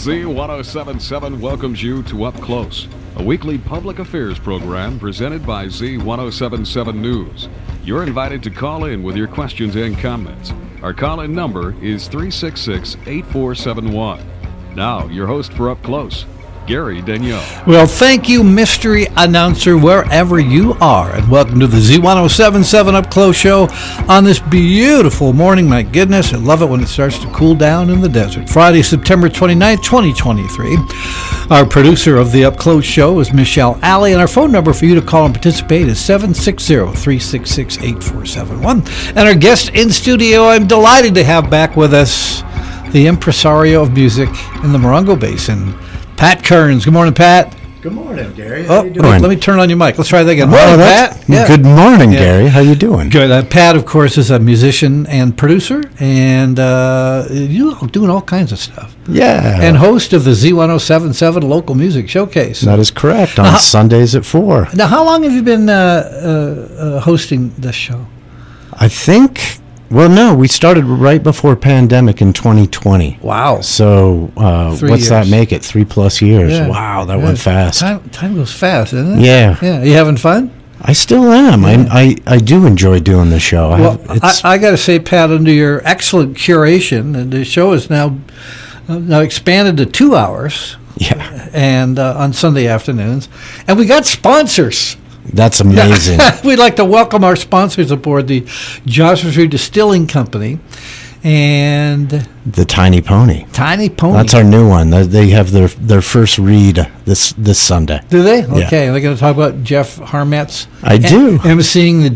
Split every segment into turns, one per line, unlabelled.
Z1077 welcomes you to Up Close, a weekly public affairs program presented by Z1077 News. You're invited to call in with your questions and comments. Our call-in number is 366-8471. Now, your host for Up Close, Gary Daigneault.
Well, thank you, mystery announcer, wherever you are, and welcome to the Z1077 Up Close show on this beautiful morning. My goodness, I love it when it starts to cool down in the desert. Friday, September 29th, 2023. Our producer of the Up Close show is Michelle Alley, and our phone number for you to call and participate is 760-366-8471. And our guest in studio, I'm delighted to have back with us the impresario of music in the Morongo Basin, Pat Kearns. Good morning, Pat.
Good morning, Gary. How you doing?
Let me turn on your mic. Let's try that again. Morning, Pat.
Yeah. Good morning, Gary. How you doing?
Good. Pat, of course, is a musician and producer, and you're doing all kinds of stuff.
Yeah.
And host of the Z1077 Local Music Showcase.
That is correct, on Sundays at 4.
Now, how long have you been hosting this show?
I think... Well, no, we started right before pandemic in 2020.
Wow.
So what's that make it? 3+ years.
Yeah.
Wow, that went fast.
Time goes fast, doesn't it?
Yeah.
Yeah. You having fun?
I still am. Yeah. I do enjoy doing the show.
Well, I got to say, Pat, under your excellent curation, the show is now expanded to 2 hours.
Yeah.
And on Sunday afternoons. And we got sponsors.
That's amazing.
We'd like to welcome our sponsors aboard, the Joshua Tree Distilling Company and
the Tiny Pony.
Tiny Pony.
That's our new one. They have their first read this Sunday.
Do they?
Yeah.
Okay. They're going to talk about Jeff Harmetz.
I do.
emceeing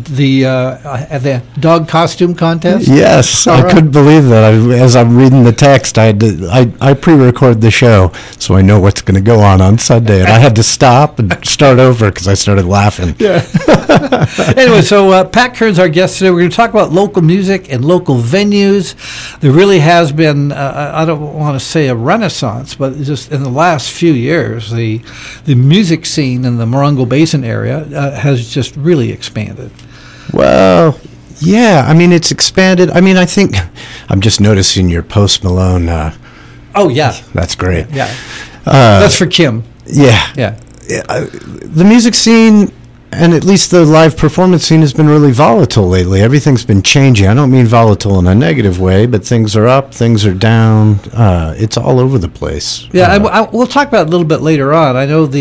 the dog costume contest.
Yes,
All
I
right.
couldn't believe that. As I'm reading the text, I pre-record the show so I know what's going to go on Sunday, and I had to stop and start over because I started laughing.
Yeah. Anyway, so Pat Kearns, our guest today. We're going to talk about local music and local venues. There really has been, I don't want to say a renaissance, but just in the last few years, the music scene in the Morongo Basin area has just really expanded.
Well, yeah. I mean, it's expanded. I mean, I think I'm just noticing your Post Malone.
Oh, yeah.
That's great.
Yeah. That's for Kim.
Yeah.
Yeah.
The music scene, and at least the live performance scene, has been really volatile lately. Everything's been changing. I don't mean volatile in a negative way, but things are up, things are down. It's all over the place.
Yeah, we'll talk about it a little bit later on. I know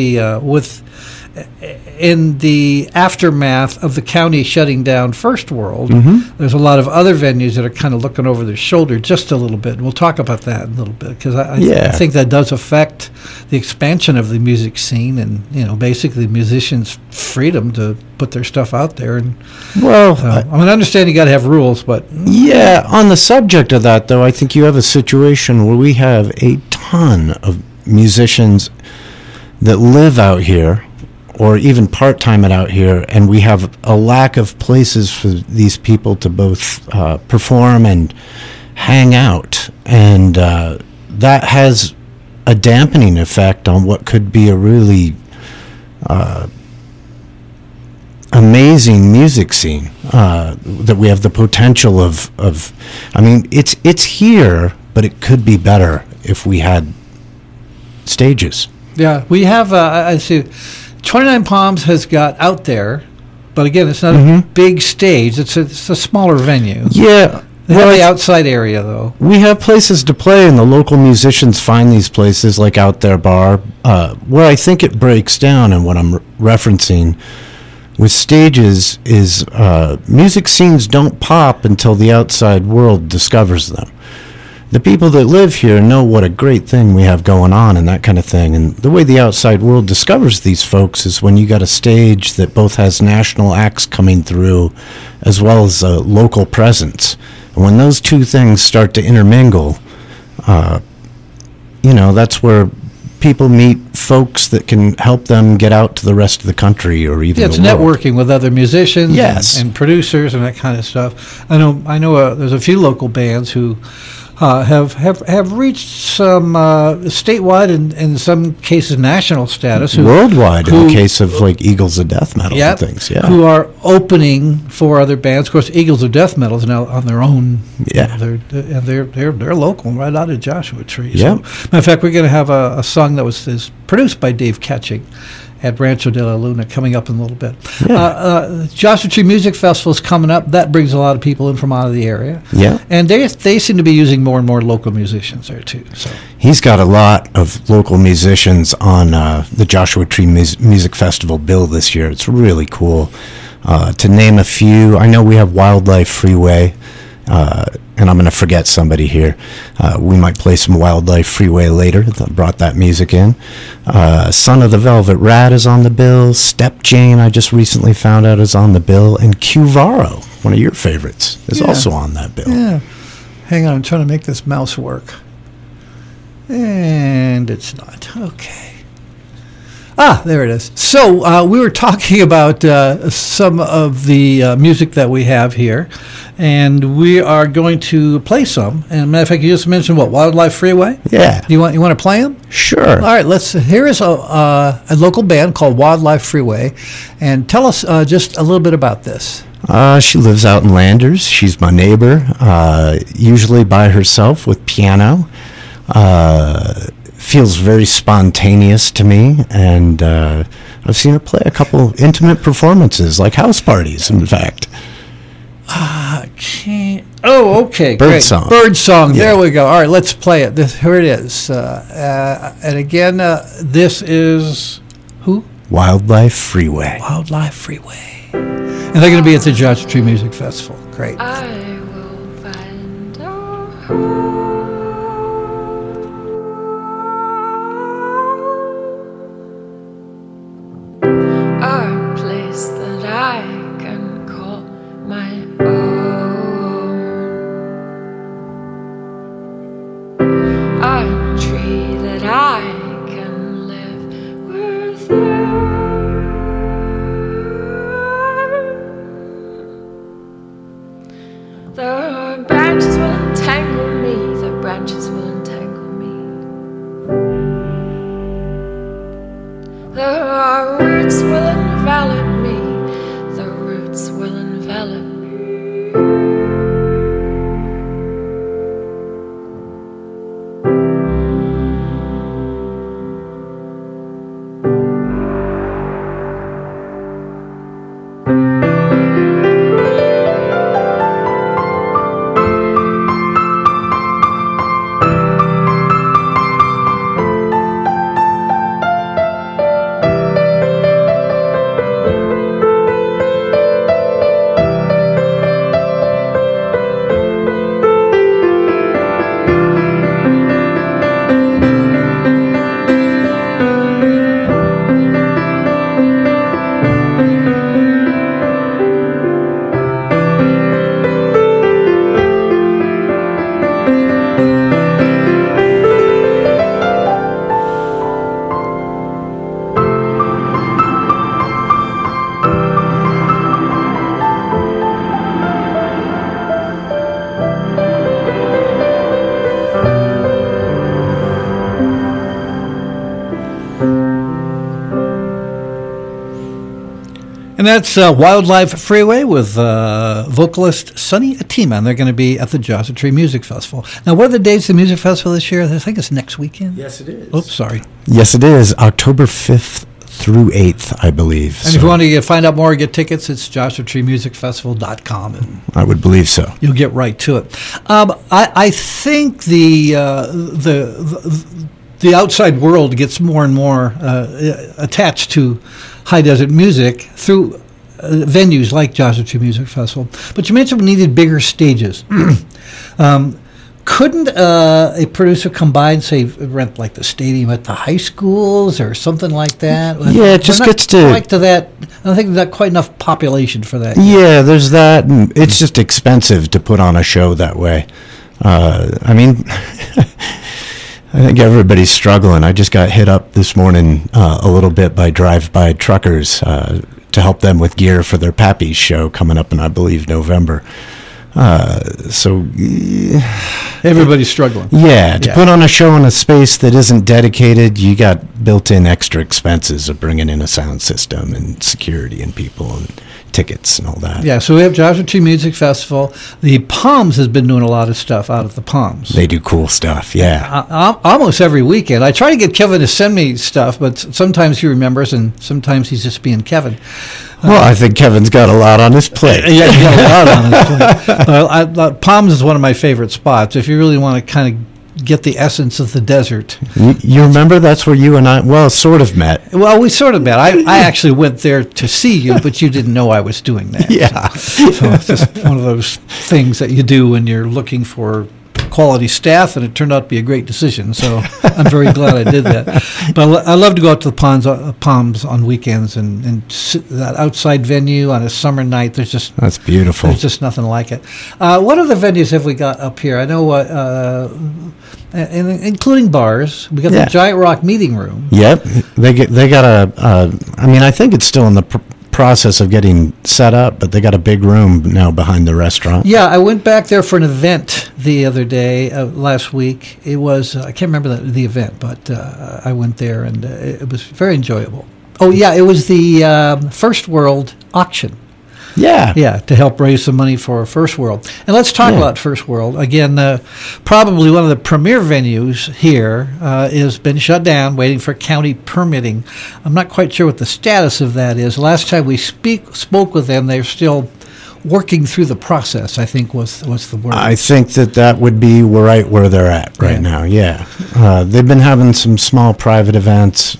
in the aftermath of the county shutting down First World, there's a lot of other venues that are kind of looking over their shoulder just a little bit. We'll talk about that in a little bit because I think that does affect the expansion of the music scene and, basically musicians' freedom to put their stuff out there. And
well,
I understand you got to have rules, but
yeah. On the subject of that, though, I think you have a situation where we have a ton of musicians that live out here, or even part-time out here, and we have a lack of places for these people to both perform and hang out. And that has a dampening effect on what could be a really amazing music scene that we have the potential of. I mean, it's here, but it could be better if we had stages.
Yeah, we have, I see, 29 Palms has got Out There, but again, it's not a big stage. It's a smaller venue.
Yeah.
They have the outside area, though.
We have places to play, and the local musicians find these places like Out There Bar. Where I think it breaks down, and what I'm referencing with stages is music scenes don't pop until the outside world discovers them. The people that live here know what a great thing we have going on and that kind of thing. And the way the outside world discovers these folks is when you got a stage that both has national acts coming through as well as a local presence. And when those two things start to intermingle, that's where people meet folks that can help them get out to the rest of the country or even
it's
the world.
Networking with other musicians
Yes.
and producers and that kind of stuff. I know there's a few local bands who have reached some statewide and in some cases national status.
Worldwide in the case of like Eagles of Death Metal and things. Yeah.
Who are opening for other bands. Of course, Eagles of Death Metal is now on their own.
Yeah.
They're local, right out of Joshua Tree.
Yeah.
So, matter of fact, we're going to have a song that is produced by Dave Ketching at Rancho de la Luna coming up in a little bit. Yeah. Joshua Tree Music Festival is coming up. That brings a lot of people in from out of the area.
Yeah.
And they seem to be using more and more local musicians there, too. So
he's got a lot of local musicians on the Joshua Tree Music Festival bill this year. It's really cool. To name a few, I know we have Wildlife Freeway, and I'm going to forget somebody here. We might play some Wildlife Freeway later. That brought that music in. Son of the Velvet Rat is on the bill. Step Jane, I just recently found out, is on the bill. And Cuvaro, one of your favorites, is also on that bill.
Yeah. Hang on, I'm trying to make this mouse work. And it's not. Okay. There it is. So we were talking about some of the music that we have here, and we are going to play some. And matter of fact, you just mentioned Wildlife Freeway?
Yeah.
You want to play them?
Sure.
All right. Here is a local band called Wildlife Freeway, and tell us just a little bit about this.
She lives out in Landers. She's my neighbor, usually by herself with piano. Feels very spontaneous to me, and I've seen her play a couple intimate performances, like house parties, in fact.
Okay,
Bird
great.
Song.
Bird Song,
Yeah.
There we go. All right, let's play it. Here it is. And again, this is who?
Wildlife Freeway.
Wildlife Freeway. And they're going to be at the Joshua Tree Music Festival. Great.
I will find a home. A place that I can call my own. A tree that I can live within. The branches will entangle me, the branches will entangle me. The roots will envelop me, the roots will envelop me.
And that's Wildlife Freeway with vocalist Sonny Atima, and they're going to be at the Joshua Tree Music Festival. Now, what are the dates of the music festival this year? I think it's next weekend.
Yes, it is.
Oops, sorry.
Yes, it is. October 5th through 8th, I believe.
And if you want to find out more or get tickets, it's joshuatreemusicfestival.com. And
I would believe so.
You'll get right to it. I think the outside world gets more and more attached to high desert music through venues like Joshua Tree Music Festival. But you mentioned we needed bigger stages. Couldn't a producer combine, say, rent like the stadium at the high schools or something like that?
Yeah, it just gets to...
Quite to that. I don't think there's quite enough population for that.
Yeah, there's that. And it's just expensive to put on a show that way. I mean... I think everybody's struggling. I just got hit up this morning a little bit by drive-by truckers to help them with gear for their Pappy's show coming up in, I believe, November. So
Everybody's struggling.
yeah, to
Yeah.
put on a show in a space that isn't dedicated, you got built-in extra expenses of bringing in a sound system and security and people and tickets and all that.
Yeah, so we have Joshua Tree Music Festival. The Palms has been doing a lot of stuff out at the Palms.
They do cool stuff, yeah.
Almost every weekend. I try to get Kevin to send me stuff, but sometimes he remembers and sometimes he's just being Kevin.
Well, I think Kevin's got a lot on his plate.
Yeah, he got a lot on his plate. Palms is one of my favorite spots. If you really want to kind of get the essence of the desert.
You remember that's where you and I, well, sort of met.
Well, we sort of met. I actually went there to see you, but you didn't know I was doing that.
Yeah.
So it's just one of those things that you do when you're looking for quality staff, and it turned out to be a great decision. So I'm very glad I did that. But I love to go out to the Palms on weekends and sit that outside venue on a summer night.
That's beautiful.
There's just nothing like it. What other venues have we got up here? I know, including bars. We got the Giant Rock Meeting Room.
Yep, they got I mean, I think it's still in the process of getting set up, but they got a big room now behind the restaurant.
Yeah, I went back there for an event the other day, last week. It was, I can't remember the event, but I went there and it was very enjoyable. Oh, yeah, it was the First World auction.
Yeah.
Yeah, to help raise some money for First World. And let's talk about First World. Again, probably one of the premier venues here has been shut down, waiting for county permitting. I'm not quite sure what the status of that is. Last time we spoke with them, they're still working through the process, I think was the word.
I think that would be right where they're at right now, yeah. They've been having some small private events,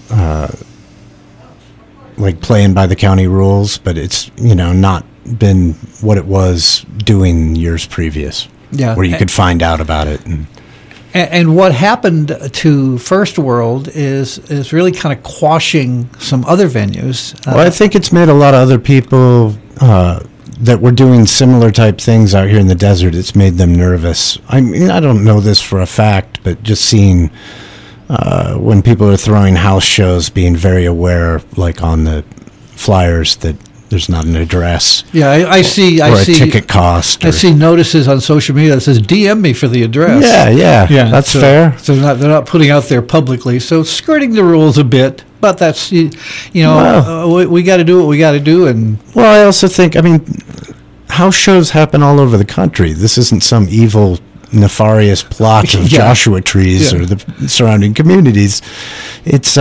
like playing by the county rules, but it's, not been what it was doing years previous, where you could find out about it.
And what happened to First World is really kind of quashing some other venues.
Well, I think it's made a lot of other people that were doing similar type things out here in the desert, it's made them nervous. I mean, I don't know this for a fact, but just seeing when people are throwing house shows, being very aware, like on the flyers, that there's not an address.
Yeah, I see.
Or a ticket cost.
I see notices on social media that says "DM me for the address."
Yeah, that's fair.
So they're not putting out there publicly. So skirting the rules a bit, but that's we got to do what we got to do. And
well, I also think, house shows happen all over the country. This isn't some evil, nefarious plot of Joshua trees or the surrounding communities. It's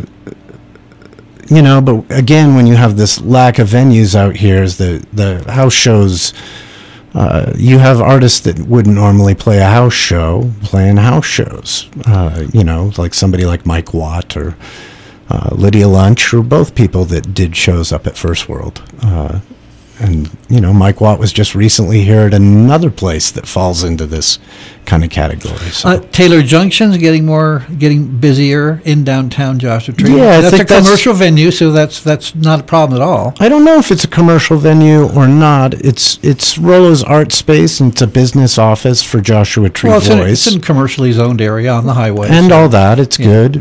but again, when you have this lack of venues out here, is the house shows, you have artists that wouldn't normally play a house show playing house shows. Like somebody like Mike Watt or Lydia Lunch, were both people that did shows up at First World. And, Mike Watt was just recently here at another place that falls into this kind of category. So.
Taylor Junction's getting busier in downtown Joshua Tree.
Yeah,
that's a commercial venue, so that's not a problem at all.
I don't know if it's a commercial venue or not. It's Rollo's art space, and it's a business office for Joshua Tree Voice.
It's in a commercially zoned area on the highway.
And all that. It's good.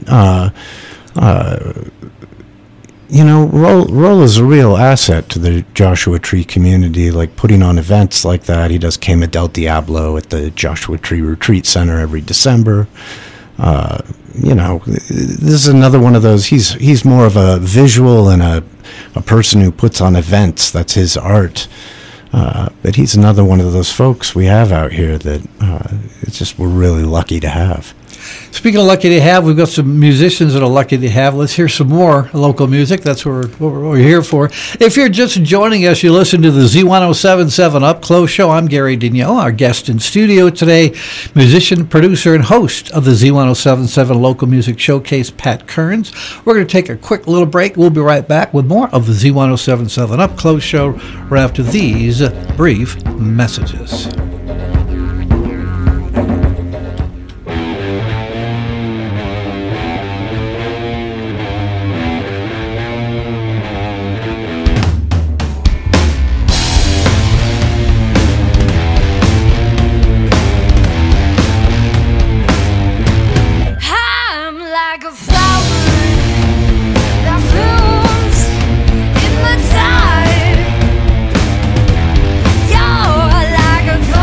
Roll is a real asset to the Joshua Tree community, like putting on events like that. He does Quema del Diablo at the Joshua Tree Retreat Center every December. This is another one of those. He's more of a visual and a person who puts on events. That's his art. But he's another one of those folks we have out here that it's just we're really lucky to have.
Speaking of lucky to have, we've got some musicians that are lucky to have. Let's hear some more local music. That's what we're here for. If you're just joining us, you listen to the Z1077 Up Close Show. I'm Gary Digneau, our guest in studio today, musician, producer, and host of the Z1077 Local Music Showcase, Pat Kearns. We're going to take a quick little break. We'll be right back with more of the Z1077 Up Close Show right after these brief messages.
You're like a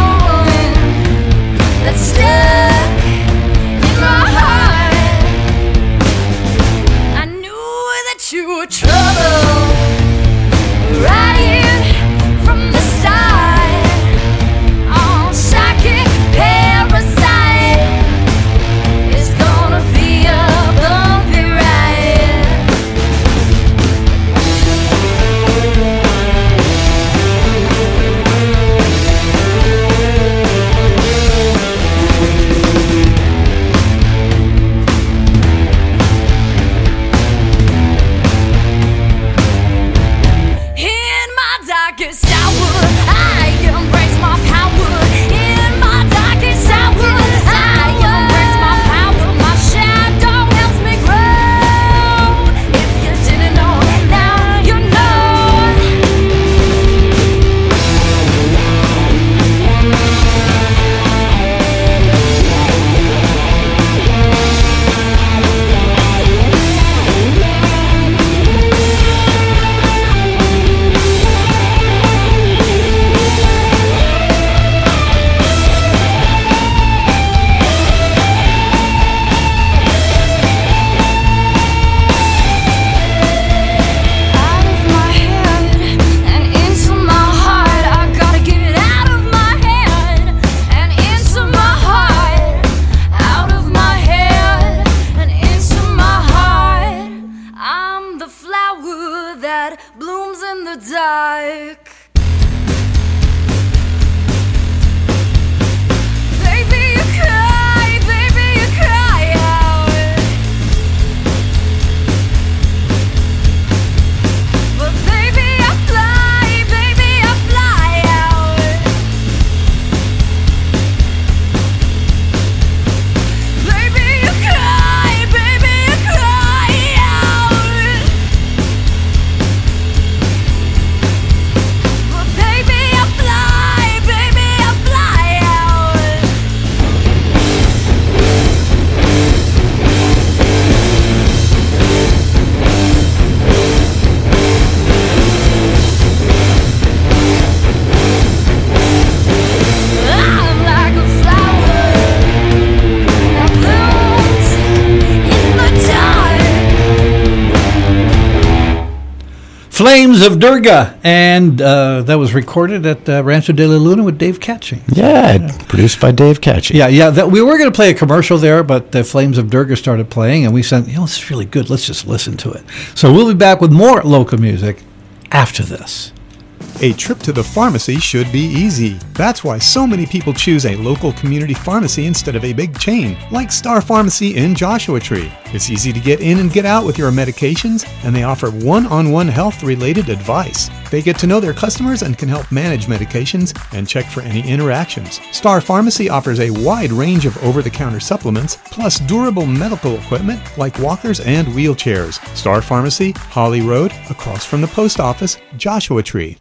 Flames of Durga, and that was recorded at Rancho de la Luna with Dave Catching.
Yeah, produced by Dave Catching.
Yeah. We were going to play a commercial there, but the Flames of Durga started playing, and we said, this is really good. Let's just listen to it. So we'll be back with more local music after this.
A trip to the pharmacy should be easy. That's why so many people choose a local community pharmacy instead of a big chain, like Star Pharmacy in Joshua Tree. It's easy to get in and get out with your medications, and they offer one-on-one health-related advice. They get to know their customers and can help manage medications and check for any interactions. Star Pharmacy offers a wide range of over-the-counter supplements, plus durable medical equipment like walkers and wheelchairs. Star Pharmacy, Holly Road, across from the post office, Joshua Tree.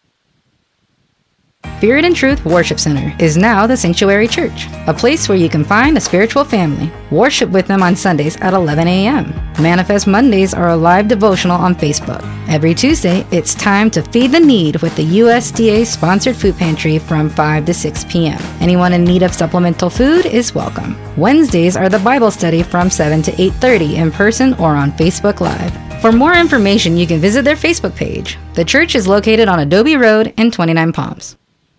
Spirit and Truth Worship Center is now the Sanctuary Church, a place where you can find a spiritual family. Worship with them on Sundays at 11 a.m. Manifest Mondays are a live devotional on Facebook. Every Tuesday, it's time to feed the need with the USDA-sponsored food pantry from 5 to 6 p.m. Anyone in need of supplemental food is welcome. Wednesdays are the Bible study from 7 to 8:30 in person or on Facebook Live. For more information, you can visit their Facebook page. The church is located on Adobe Road in 29 Palms.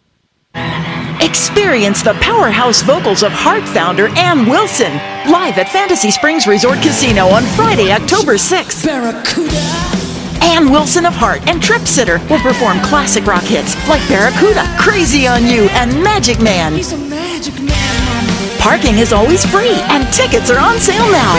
Experience the powerhouse vocals of Heart founder Ann Wilson live at Fantasy Springs Resort Casino on Friday, October 6th.
Barracuda.
Ann Wilson of Heart and Trip Sitter will perform classic rock hits like Barracuda, Crazy on You, and Magic Man.
He's a magic man, mama.
Parking is always free and tickets are on sale now.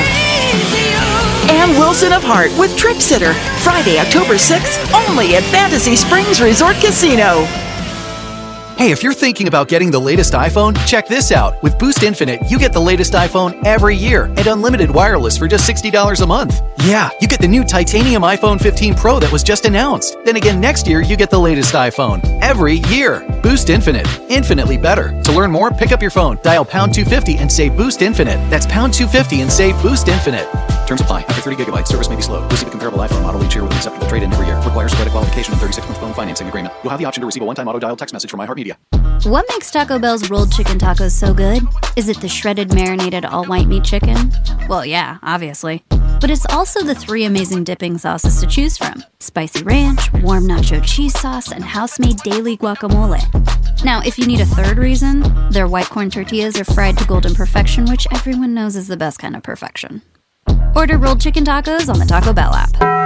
Ann Wilson of Heart with Trip Sitter, Friday, October 6th, only at Fantasy Springs Resort Casino.
Hey, if you're thinking about getting the latest iPhone, check this out. With Boost Infinite, you get the latest iPhone every year and unlimited wireless for just $60 a month. Yeah, you get the new titanium iPhone 15 Pro that was just announced. Then again, next year, you get the latest iPhone every year. Boost Infinite, infinitely better. To learn more, pick up your phone, dial pound 250 and say Boost Infinite. That's pound 250 and say Boost Infinite. Terms apply. After 30 gigabytes, service may be slow. Receive a comparable iPhone model each year with an acceptable trade-in every year. Requires credit qualification and 36-month phone financing agreement. You'll have the option to receive a one-time auto-dial text message from iHeartMedia.
What makes Taco Bell's rolled chicken tacos so good? Is it the shredded, marinated, all-white meat chicken? Well, yeah, obviously. But it's also the 3 amazing dipping sauces to choose from. Spicy ranch, warm nacho cheese sauce, and house-made daily guacamole. Now, if you need a third reason, their white corn tortillas are fried to golden perfection, which everyone knows is the best kind of perfection. Order rolled chicken tacos on the Taco Bell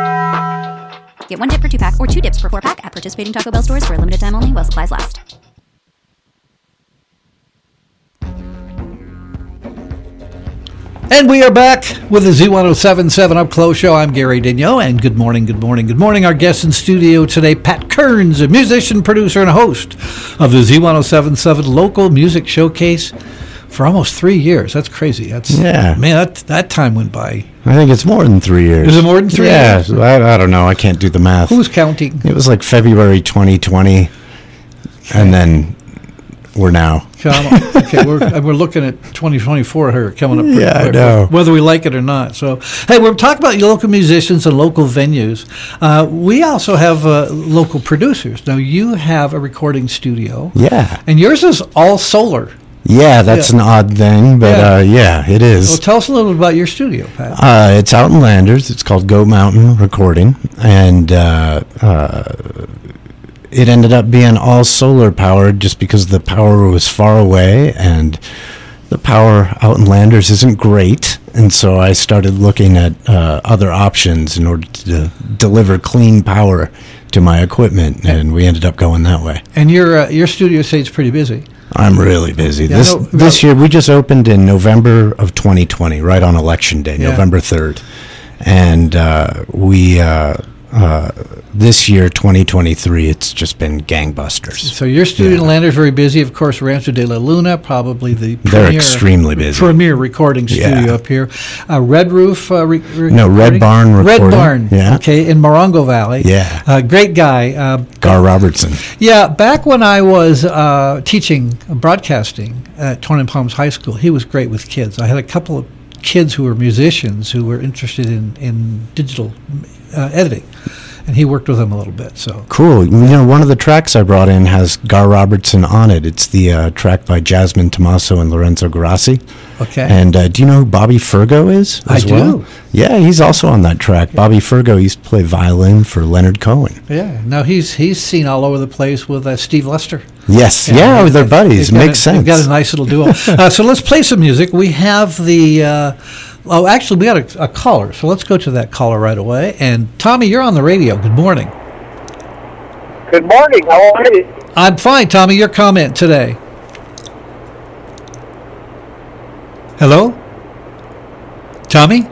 app. Get 1 dip for 2-pack or 2 dips for 4-pack at participating Taco Bell stores for a limited time only while supplies last.
And we are back with the Z1077 Up Close Show. I'm Gary Digno, and good morning. Our guest in studio today, Pat Kearns, a musician, producer, and host of the Z1077 Local Music Showcase for almost 3 years. That's crazy. Man, that time went by.
I think it's more than 3 years.
Is it more than 3 years?
Yeah, I don't know. I can't do the math.
Who's counting?
It was like February 2020, and then we're now.
Okay, we're looking at 2024 here coming up pretty quick,
I know.
whether we like it or not. So, hey, we're talking about local musicians and local venues. We also have local producers. Now, you have a recording studio.
Yeah.
And yours is all solar.
Yeah, that's an odd thing, but it is.
Well, tell us a little bit about your studio, Pat.
It's out in Landers. It's called Goat Mountain Recording, and it ended up being all solar powered just because the power was far away, and the power out in Landers isn't great. And so I started looking at other options in order to deliver clean power to my equipment, and we ended up going that way.
And your studio stays pretty busy.
I'm really busy.
Yeah,
this year, we just opened in November of 2020, right on Election Day, November 3rd. And this year, 2023, it's just been gangbusters.
So your studio in Landers is very busy. Of course, Rancho de la Luna, probably
they're extremely busy.
Premier recording studio up here. Red Roof.
Red Barn Recording.
Red Barn.
Yeah.
Okay, in Morongo Valley.
Yeah.
Great guy.
Gar Robertson.
Yeah, back when I was teaching broadcasting at Torrey Palms High School, he was great with kids. I had a couple of kids who were musicians who were interested in digital editing. and he worked with them a little bit. So
cool. You know, one of the tracks I brought in has Gar Robertson on it. It's the track by Jasmine Tomaso and Lorenzo Grassi.
Okay.
And do you know who Bobby Fergo is?
I
well?
do.
Yeah, he's also on that track. Yeah. Bobby Fergo used to play violin for Leonard Cohen.
Yeah. Now he's seen all over the place with Steve Lester.
Yes. Yeah, they're buddies. Makes sense.
They've got a nice little duo. So let's play some music. We have the. Actually, we got a caller. So let's go to that caller right away. And Tommy, you're on the radio. Good morning.
Good morning. How are you?
I'm fine, Tommy. Your comment today. Hello? Tommy?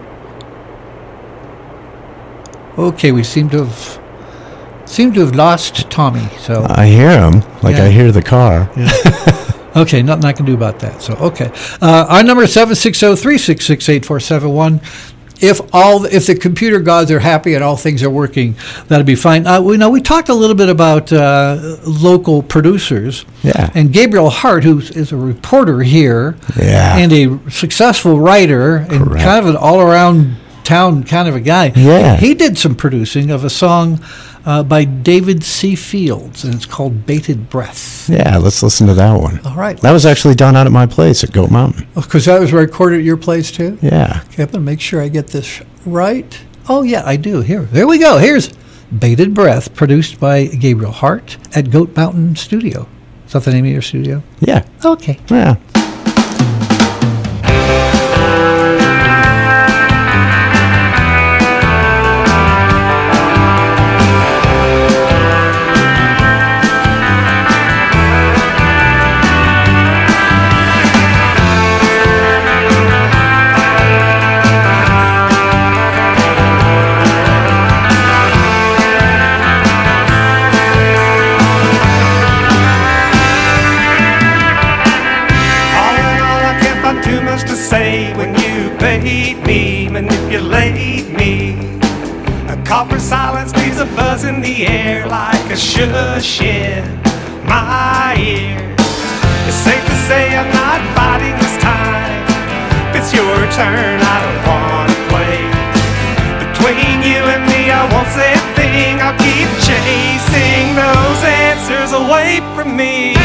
Okay, we seem to have lost Tommy. So
I hear him, like I hear the car.
Yeah. Okay, nothing I can do about that. So okay, our number is 760-366-8471. If the computer gods are happy and all things are working, that'll be fine. We talked a little bit about local producers.
Yeah.
And Gabriel Hart, who is a reporter here, and a successful writer, and kind of an all-around town kind of a guy.
Yeah.
He did some producing of a song by David C. Fields, and it's called Bated Breath.
Yeah, let's listen to that one.
All right.
That was actually done out at my place at Goat Mountain.
Because that was recorded at your place, too?
Yeah.
Okay, I'm going to make sure I get this right. Oh, yeah, I do. There we go. Here's Bated Breath, produced by Gabriel Hart at Goat Mountain Studio. Is that the name of your studio?
Yeah.
Okay.
Yeah.
Manipulate me. A copper silence leaves a buzz in the air like a shush in my ear. It's safe to say I'm not fighting this time. If it's your turn, I don't want to play. Between you and me, I won't say a thing. I'll keep chasing those answers away from me.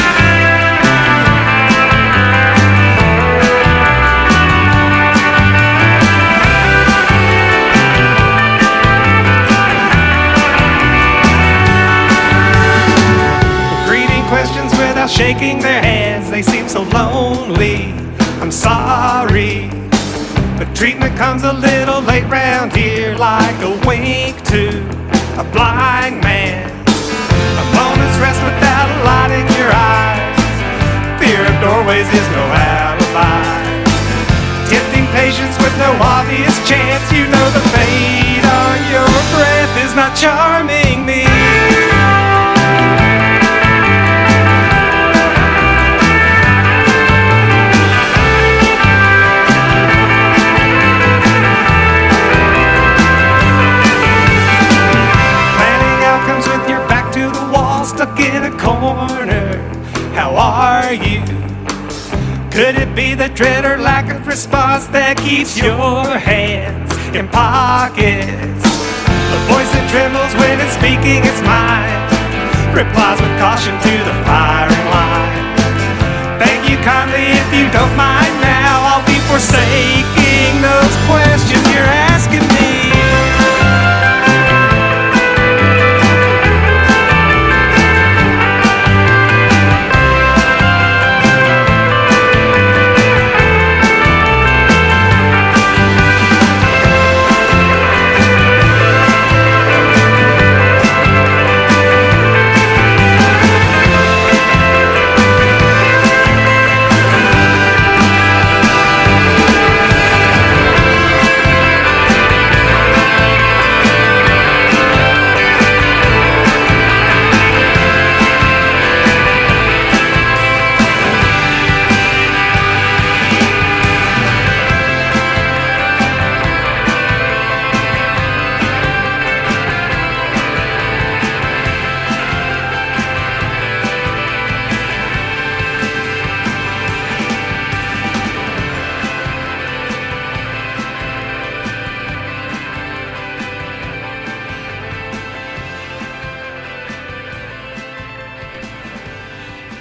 Questions without shaking their hands, they seem so lonely. I'm sorry, but treatment comes a little late round here, like a wink to a blind man. A moment's rest without a light in your eyes. Fear of doorways is no alibi. Tempting patience with no obvious chance. You know the fate on your breath is not charming me. Stuck in a corner, how are you? Could it be the dread or lack of response that keeps your hands in pockets? The voice that trembles when it's speaking its mind replies with caution to the firing line. Thank you kindly if you don't mind now. I'll be forsaking those questions you're asking me.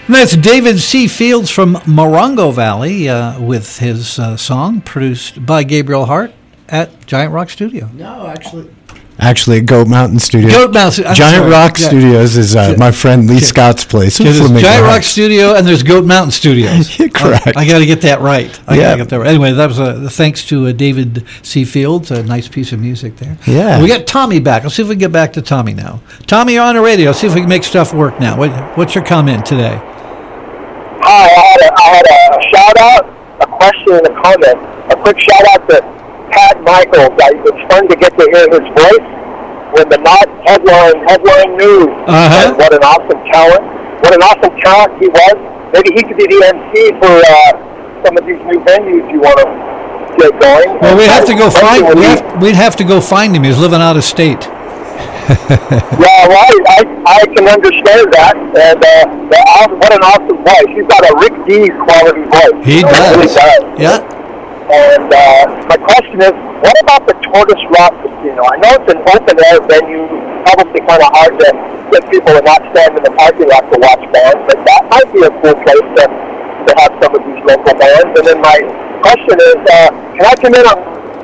And that's David C. Fields from Morongo Valley with his song produced by Gabriel Hart at Giant Rock Studio.
No, actually, Goat Mountain Studios.
Goat Mountain.
Giant Rock Studios is my friend Lee Scott's place.
There's Giant Rock Studio and there's Goat Mountain Studios.
You're correct.
I got to get that right. Anyway, that was thanks to David C. Fields. A nice piece of music there.
Yeah.
We got Tommy back. Let's see if we can get back to Tommy now. Tommy, you're on the radio. Let's see if we can make stuff work now. What's your comment today?
Hi, I had a shout-out, a question, and a comment. A quick shout-out to Pat Michaels. It's fun to get to hear his voice when the not headline news. And what an awesome talent. What an awesome talent he was. Maybe he could be the MC for some of these new venues you want to get going.
Well, we'd have to go find. We'd have to go find him. He's living out of state.
Yeah, well, I can understand that. And what an awesome voice. He's got a Rick Dees quality voice.
He does.
Really does.
Yeah.
And my question is, what about the Tortoise Rock Casino? I know it's an open-air venue, probably kind of hard to get people to not stand in the parking lot to watch bands, but that might be a cool place to have some of these local bands. And then my question is, can I come in on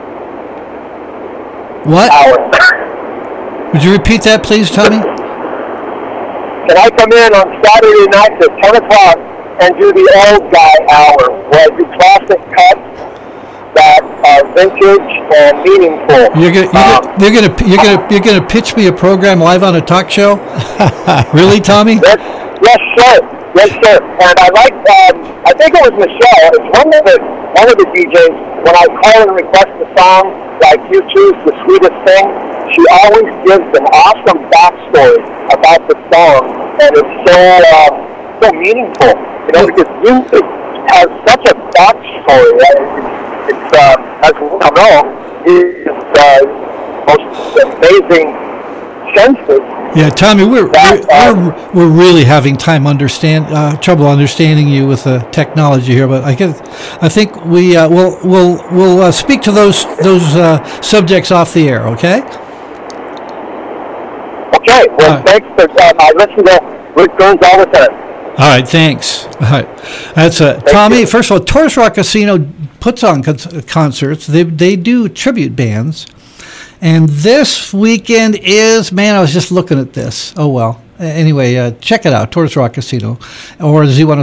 what? Would you repeat that, please, Tommy?
Can I come in on Saturday night at 10 o'clock and do the old guy hour, where I do classic cuts that are vintage and meaningful?
You're gonna pitch me a program live on a talk show? Really, Tommy?
Yes, sir. And I think it was Michelle. It's one of the DJs. When I call and request a song like "You Choose the Sweetest Thing," she always gives an awesome backstory about the song, and it's so meaningful. You know, because music has such a backstory. It's as we all know, is most amazing senses.
Yeah, Tommy, we're really having trouble understanding you with the technology here, but I think we'll speak to those subjects off the air. Okay.
Okay. Well, thanks for I listen to Rick Burns all the time.
All right, thanks. All right, that's Tommy. You. First of all, Tortoise Rock Casino puts on concerts. They do tribute bands, and this weekend is I was just looking at this. Oh well. Anyway, check it out, Tortoise Rock Casino, or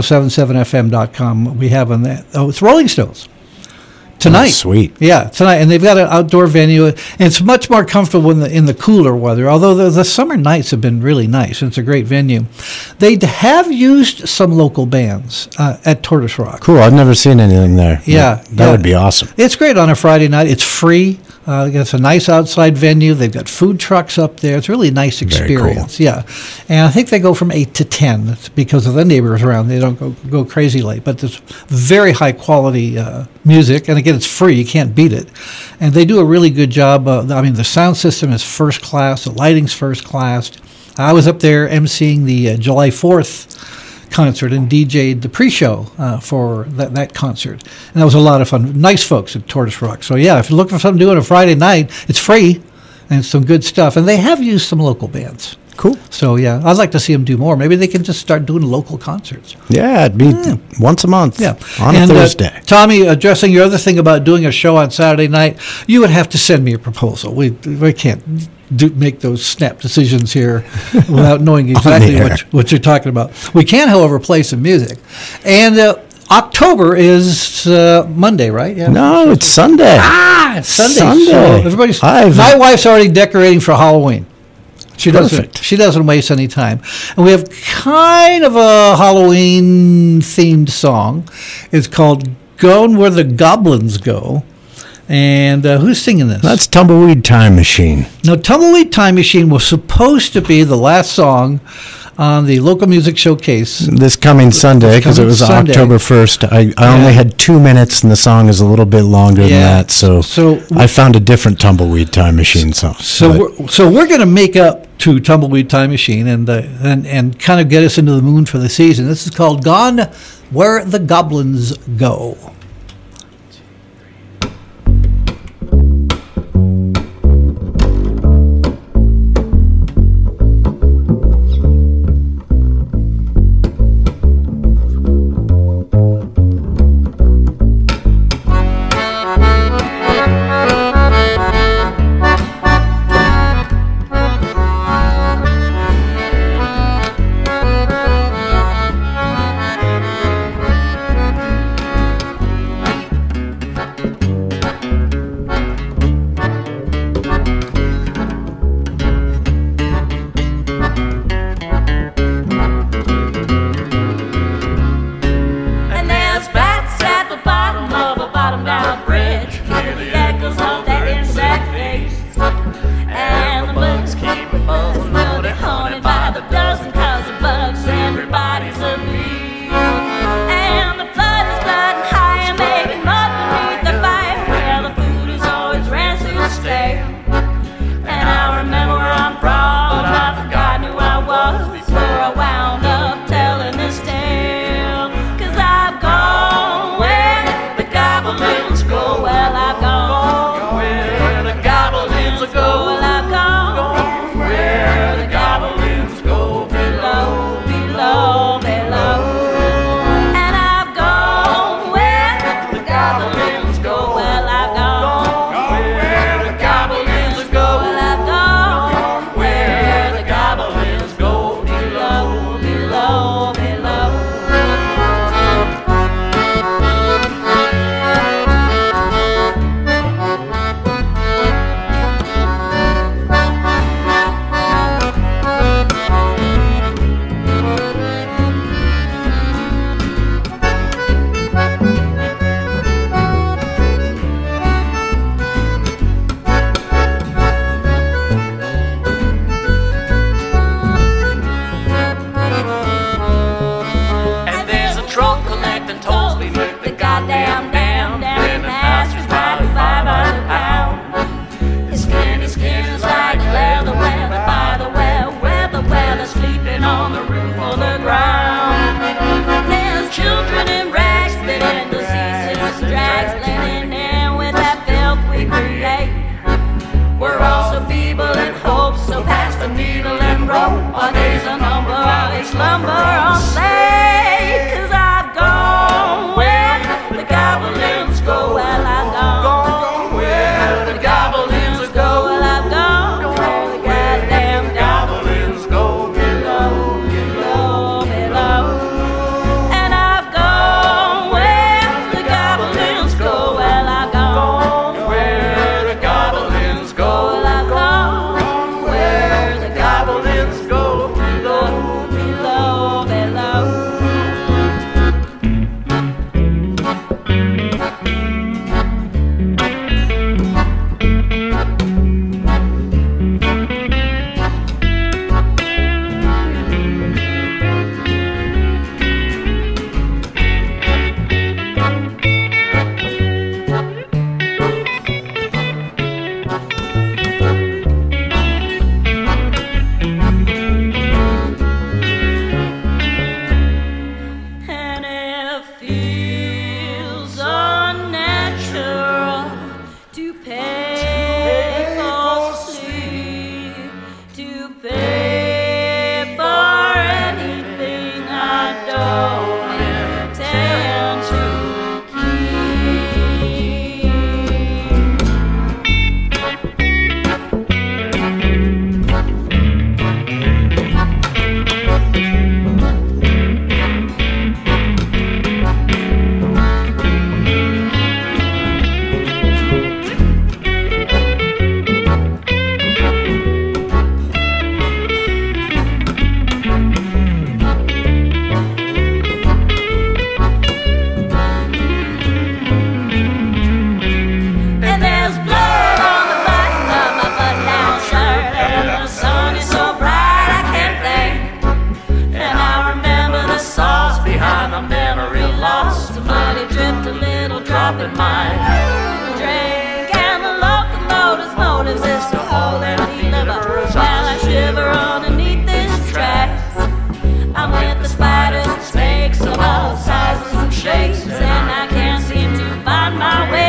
Z1077FM.com. We have on that. Oh, it's Rolling Stones. Tonight.
Oh, sweet.
Yeah, tonight. And they've got an outdoor venue. And it's much more comfortable in the cooler weather, although the summer nights have been really nice. It's a great venue. They have used some local bands at Tortoise Rock.
Cool. I've never seen anything there.
Yeah.
That would be awesome.
It's great on a Friday night. It's free. It's a nice outside venue. They've got food trucks up there. It's a really nice experience. Very cool. Yeah. And I think they go from 8 to 10. It's because of the neighbors around. They don't go crazy late. But there's very high quality music. And again, it's free. You can't beat it. And they do a really good job. The sound system is first class. The lighting's first class. I was up there emceeing the July 4th concert and DJ'd the pre-show for that concert. And that was a lot of fun. Nice folks at Tortoise Rock. So, yeah, if you're looking for something to do on a Friday night, it's free and it's some good stuff. And they have used some local bands.
Cool.
So, yeah, I'd like to see them do more. Maybe they can just start doing local concerts.
Yeah, it'd be once a month on a Thursday.
Tommy, addressing your other thing about doing a show on Saturday night, you would have to send me a proposal. We can't make those snap decisions here without knowing exactly what you're talking about. We can, however, play some music. And October is Monday, right? Yeah.
No, it's Sunday.
It's Sunday. So my wife's already decorating for Halloween. She doesn't waste any time. And we have kind of a Halloween-themed song. It's called Going Where the Goblins Go. And who's singing this?
That's Tumbleweed Time Machine.
No, Tumbleweed Time Machine was supposed to be the last song on the local music showcase.
This coming Sunday, because it was October 1st. I only had 2 minutes, and the song is a little bit longer than that. So I found a different Tumbleweed Time Machine song.
So we're going to make up to Tumbleweed Time Machine and kind of get us into the mood for the season. This is called Gone Where the Goblins Go.
my days are numbered, I slumber on slave, 'cause I've gone where the goblins go. Well, I've gone where the goblins go. Well, I've gone where the goddamn goblins go. Below, below, below. And I've gone where the goblins go. Well, I've gone where the goblins go. Well, I've gone where the goblins go. Below, below, below. And it feels unnatural to pay for sleep, to pay for anything I don't intend to And there's blood on the button of my button-down shirt, and the sun is so bright I can't think. And I remember the sauce behind the memory lost. Somebody dripped a little drop in my drink, and the locomotive's motives is to hold empty liver while I shiver underneath these tracks. I'm with the spiders and snakes of all sizes and shapes, and I can't seem to find my way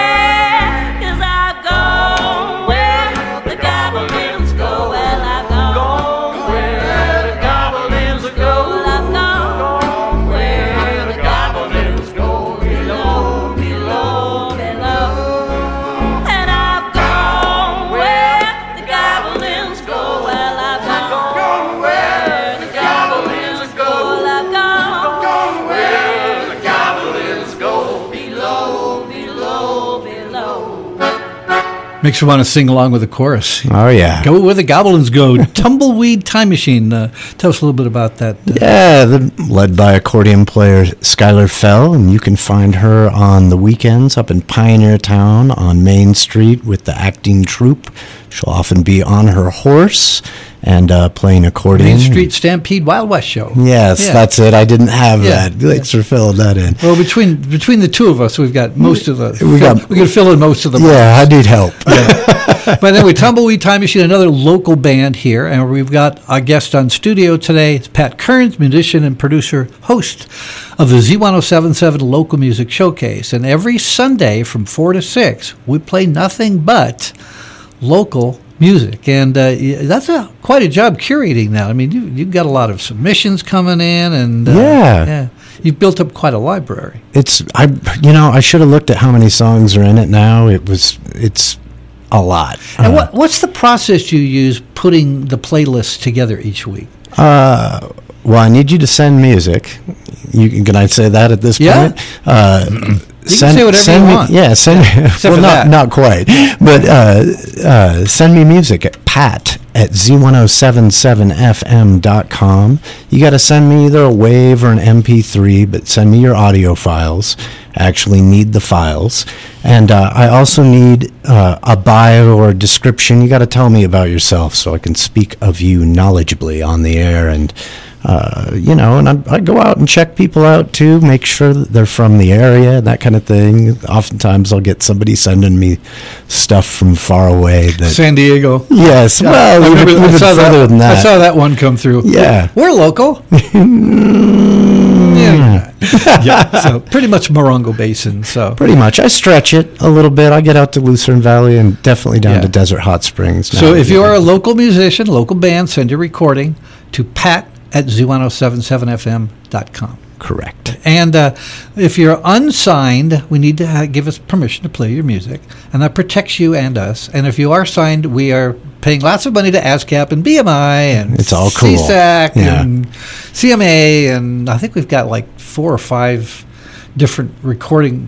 back. 'Cause I've gone where the goblins go. Well, I've gone where the goblins go. Well, I've gone where the goblins go. Below, below, below. And I've gone where the goblins go. Well, I've gone where the goblins go. Well, I've gone where the goblins go. Below, below, below.
Makes you want to sing along with the chorus.
Oh, yeah.
Go where the goblins go. Tumbleweed Time Machine. Tell us a little bit about that.
Yeah, led by accordion player Skylar Fell, and you can find her on the weekends up in Pioneer Town on Main Street with the acting troupe. She'll often be on her horse and playing accordion.
Main Street Stampede Wild West Show.
Yes,
Yeah.
that's it. I didn't have
Yeah.
that. Thanks for filling that in.
Well, between the two of us, we've got most of the.
We
can fill in most of the.
Yeah, I need help.
But anyway, Tumbleweed Time Machine, another local band here, and we've got our guest on studio today. It's Pat Kearns, musician and producer, host of the Z1077 Local Music Showcase. And every Sunday from 4 to 6, we play nothing but local music, and that's quite a job curating now. I mean, you've got a lot of submissions coming in, and you've built up quite a library.
I should have looked at how many songs are in it now. It's a lot.
And what's the process you use putting the playlists together each week?
Well, I need you to send music. Can I say that at this point?
You can say whatever you want.
Yeah, send me. Well, not quite. But send me music at pat@z1077fm.com. You got to send me either a WAV or an MP3, but send me your audio files. I actually need the files. And I also need a bio or a description. You got to tell me about yourself so I can speak of you knowledgeably on the air. And and I go out and check people out too, make sure that they're from the area and that kind of thing. Oftentimes I'll get somebody sending me stuff from far away.
San Diego.
Yes.
Yeah.
Well, even further than that.
I saw that one come through.
Yeah.
We're local. So pretty much Morongo Basin. So
pretty much. I stretch it a little bit. I get out to Lucerne Valley and definitely down to Desert Hot Springs.
So if you are a local musician, local band, send your recording. to pat@z1077fm.com.
Correct.
And if you're unsigned, we need to give us permission to play your music, and that protects you and us. And if you are signed, we are paying lots of money to ASCAP and BMI and
it's all cool.
CSAC and CMA, and I think we've got like 4 or 5 different recording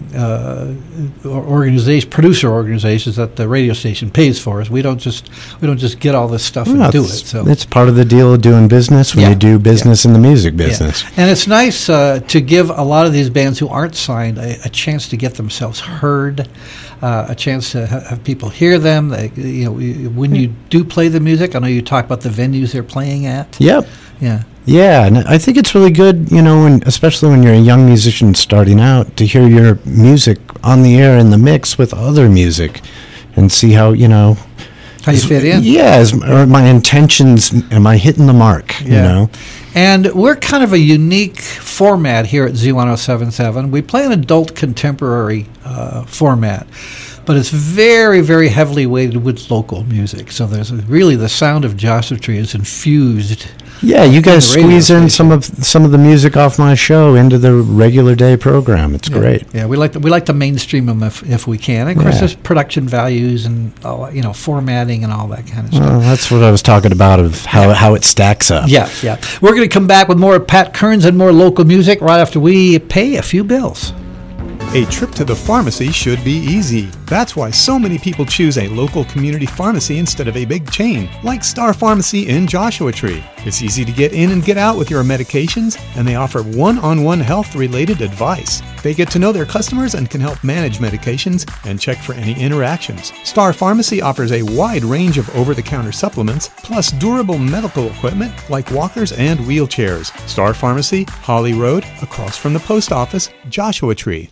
producer organizations that the radio station pays for us. We don't just get all this stuff and do it. So
it's part of the deal of doing business when you do business in the music business.
Yeah. And it's nice to give a lot of these bands who aren't signed a chance to get themselves heard, a chance to have people hear them. When you do play the music, I know you talk about the venues they're playing at.
Yep.
Yeah.
Yeah, and I think it's really good, especially when you're a young musician starting out, to hear your music on the air in the mix with other music and see how you
fit in.
Yeah, are my intentions, am I hitting the mark,
And we're kind of a unique format here at Z1077. We play an adult contemporary format, but it's very, very heavily weighted with local music. So there's really the sound of Joshua Tree is infused.
Yeah, you guys squeeze in some of the music off my show into the regular day program. It's great.
Yeah, we like to mainstream them if we can. And of course, there's production values and formatting and all that kind of stuff.
Well, that's what I was talking about of how it stacks up.
Yeah. We're going to come back with more Pat Kearns and more local music right after we pay a few bills.
A trip to the pharmacy should be easy. That's why so many people choose a local community pharmacy instead of a big chain, like Star Pharmacy in Joshua Tree. It's easy to get in and get out with your medications, and they offer one-on-one health-related advice. They get to know their customers and can help manage medications and check for any interactions. Star Pharmacy offers a wide range of over-the-counter supplements, plus durable medical equipment like walkers and wheelchairs. Star Pharmacy, Holly Road, across from the post office, Joshua Tree.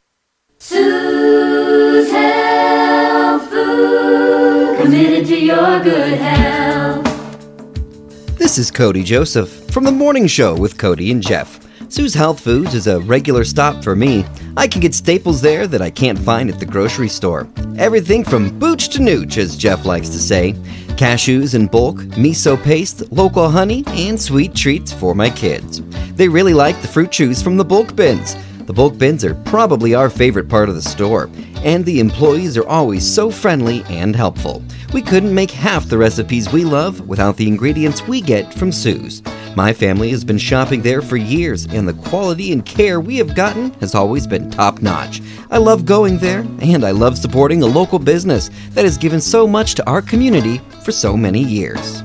Sue's Health Food, committed to your good health.
This is Cody Joseph from The Morning Show with Cody and Jeff. Sue's Health Foods is a regular stop for me. I can get staples there that I can't find at the grocery store. Everything from booch to nooch, as Jeff likes to say. Cashews in bulk, miso paste, local honey, and sweet treats for my kids. They really like the fruit chews from the bulk bins. The bulk bins are probably our favorite part of the store, and the employees are always so friendly and helpful. We couldn't make half the recipes we love without the ingredients we get from Sue's. My family has been shopping there for years, and the quality and care we have gotten has always been top-notch. I love going there, and I love supporting a local business that has given so much to our community for so many years.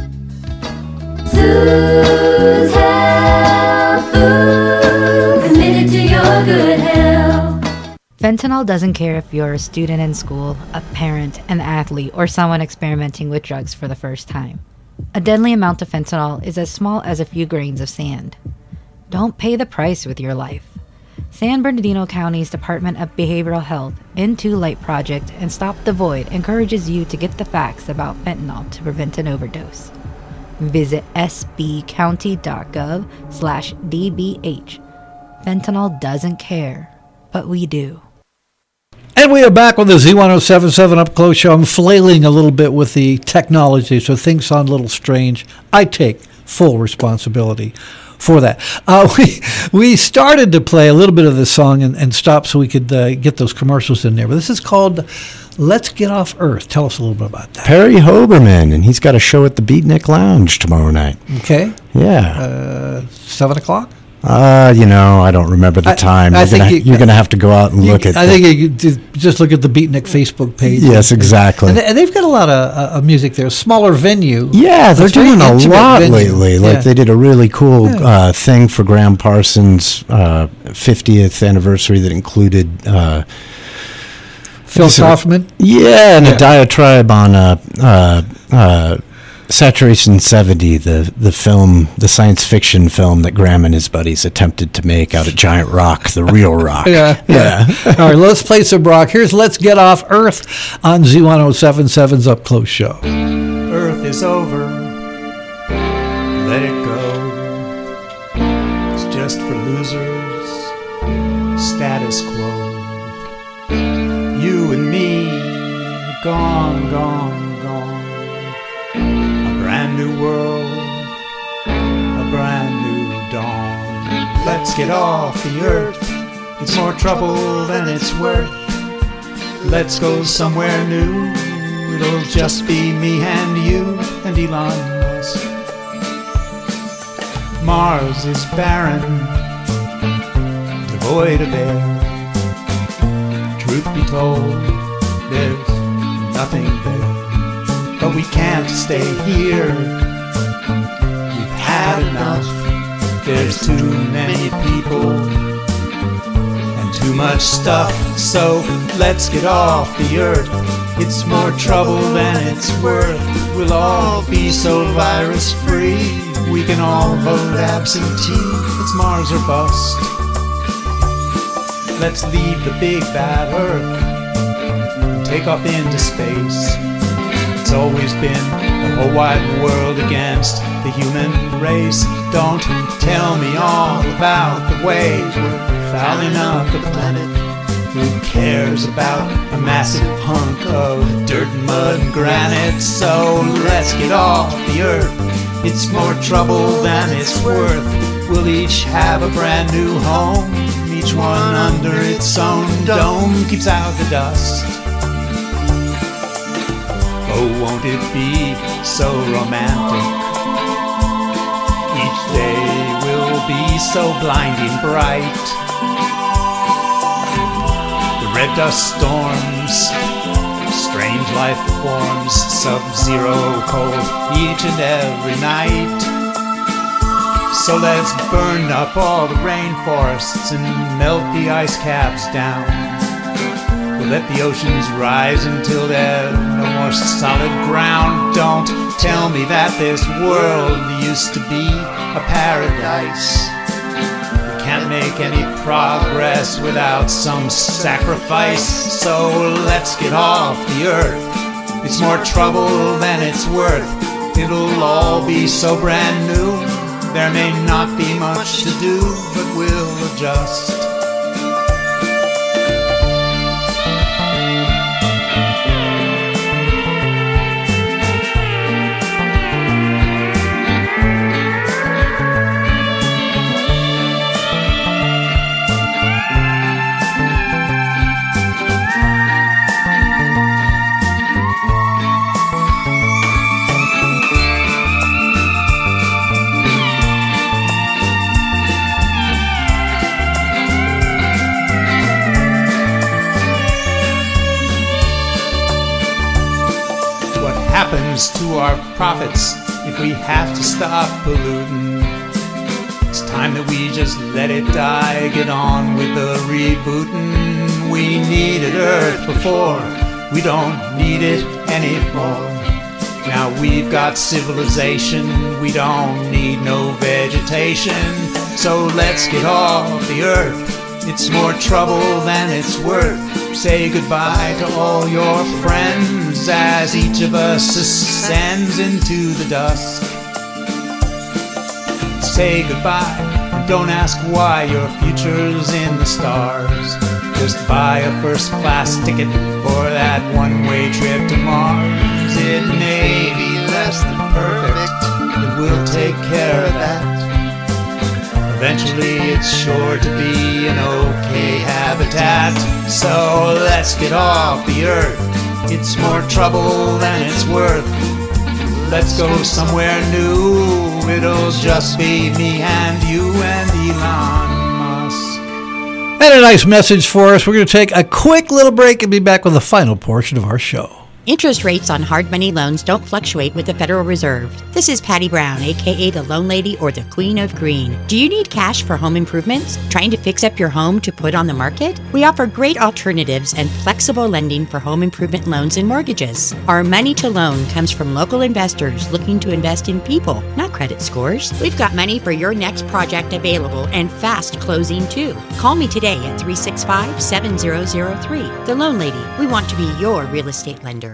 Sue's Health Food, committed to your good health.
Fentanyl doesn't care if you're a student in school, a parent, an athlete, or someone experimenting with drugs for the first time. A deadly amount of fentanyl is as small as a few grains of sand. Don't pay the price with your life. San Bernardino County's Department of Behavioral Health Into Light Project and Stop the Void encourages you to get the facts about fentanyl to prevent an overdose. Visit sbcounty.gov/DBH. Fentanyl doesn't care, but we do.
And we are back with the Z1077 Up Close show. I'm flailing a little bit with the technology, so things sound a little strange. I take full responsibility for that. We started to play a little bit of this song and stop so we could get those commercials in there. But this is called Let's Get Off Earth. Tell us a little bit about that.
Perry Hoberman, and he's got a show at the Beatnik Lounge tomorrow night.
Okay.
Yeah.
7 o'clock?
I don't remember the time. You're going to have to go out and look at
I think you just look at the Beatnik Facebook page.
Yes, exactly.
And they've got a lot of music there. Smaller venue.
Yeah, they're doing a lot lately.
Yeah.
Like they did a really cool thing for Graham Parsons' 50th anniversary that included
Phil Kaufman.
Yeah, and a diatribe on Saturation 70, the film, the science fiction film that Graham and his buddies attempted to make out of giant rock, the real rock.
Yeah. All right, let's play some rock. Here's Let's Get Off Earth on Z1077's Up Close show.
Earth is over, let it go. It's just for losers, status quo. You and me, gone, gone, gone. A brand new world
let's get off the earth. It's more trouble than it's worth. Let's go somewhere new. It'll just be me and you and Elon Musk. Mars is barren, devoid of air. Truth be told, there's nothing there. But we can't stay here. We've had enough. There's too many people and too much stuff. So let's get off the earth. It's more trouble than it's worth. We'll all be so virus-free. We can all vote absentee. It's Mars or bust. Let's leave the big bad Earth and take off into space. It's always been the whole wide world against the human race. Don't tell me all about the ways we're fouling up the planet. Who cares about a massive hunk of dirt, mud, and granite? So let's get off the earth. It's more trouble than it's worth. We'll each have a brand new home. Each one under its own dome keeps out the dust. Oh, won't it be so romantic? Each day will be so blinding bright. Red dust storms, strange life forms, sub-zero cold each and every night. So let's burn up all the rainforests and melt the ice caps down. We'll let the oceans rise until there's no more solid ground. Don't tell me that this world used to be a paradise. Can't make any progress without some sacrifice. So let's get off the earth. It's more trouble than it's worth. It'll all be so brand new. There may not be much to do, but we'll adjust. Happens to our profits if we have to stop polluting? It's time that we just let it die, get on with the rebooting. We needed Earth before, we don't need it anymore. Now we've got civilization, we don't need no vegetation. So let's get off the Earth, it's more trouble than it's worth. Say goodbye to all your friends as each of us ascends into the dusk. Say goodbye and don't ask why your future's in the stars. Just buy a first-class ticket for that one-way trip to Mars. It may be less than perfect, but we'll take care of that. Eventually it's sure to be an okay habitat. So let's get off the earth. It's more trouble than it's worth. Let's go somewhere new. It'll just be me and you and Elon Musk.
And a nice message for us. We're going to take a quick little break and be back with the final portion of our show.
Interest rates on hard money loans don't fluctuate with the Federal Reserve. This is Patty Brown, aka the Loan Lady or the Queen of Green. Do you need cash for home improvements? Trying to fix up your home to put on the market? We offer great alternatives and flexible lending for home improvement loans and mortgages. Our money to loan comes from local investors looking to invest in people, not credit scores. We've got money for your next project available and fast closing too. Call me today at 365-7003. The Loan Lady. We want to be your real estate lender.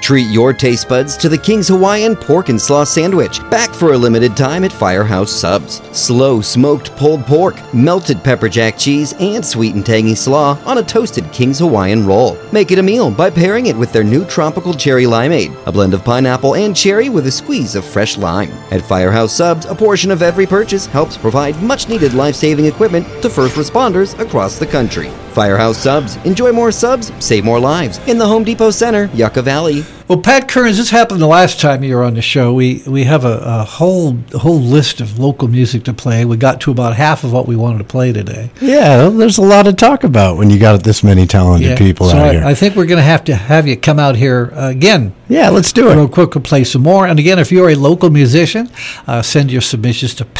Treat your taste buds to the King's Hawaiian Pork and Slaw Sandwich, back for a limited time at Firehouse Subs. Slow smoked pulled pork, melted pepper jack cheese, and sweet and tangy slaw on a toasted King's Hawaiian roll. Make it a meal by pairing it with their new tropical cherry limeade, a blend of pineapple and cherry with a squeeze of fresh lime. At Firehouse Subs, a portion of every purchase helps provide much-needed life-saving equipment to first responders across the country. Firehouse Subs. Enjoy more subs, save more lives. In the Home Depot Center, Yucca Valley.
Well, Pat Kearns, this happened the last time you were on the show. We have a whole list of local music to play. We got to about half of what we wanted to play today.
Yeah, there's a lot to talk about when you got this many talented people
so
out here.
I think we're going to have you come out here again.
Yeah, let's do it.
Real quick, we'll play some more. And again, if you're a local musician, send your submissions to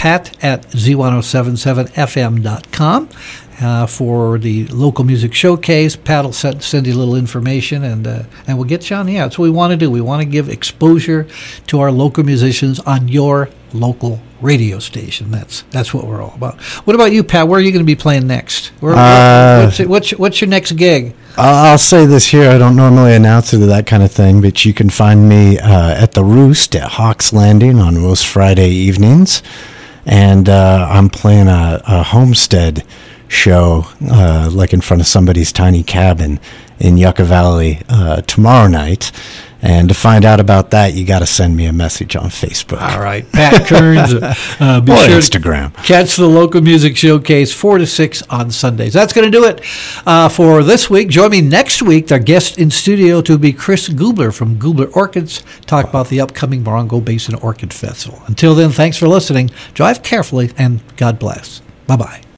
pat@z1077fm.com. For the local music showcase. Pat will send you a little information, and we'll get you on the air. That's what we want to do. We want to give exposure to our local musicians on your local radio station. That's what we're all about. What about you, Pat? Where are you going to be playing next? What's your next gig?
I'll say this here. I don't normally announce it or that kind of thing, but you can find me at the Roost at Hawks Landing on most Friday evenings, and I'm playing a homestead show like in front of somebody's tiny cabin in Yucca Valley tomorrow night. And to find out about that, you got to send me a message on Facebook.
All right, Pat Kearns. Be
or
sure
Instagram.
To catch the local music showcase 4 to 6 on Sundays. That's going to do it for this week. Join me next week. Our guest in studio to be Chris Gubler from Gubler Orchids. Talk about the upcoming Morongo Basin Orchid Festival. Until then, thanks for listening. Drive carefully and God bless. Bye-bye.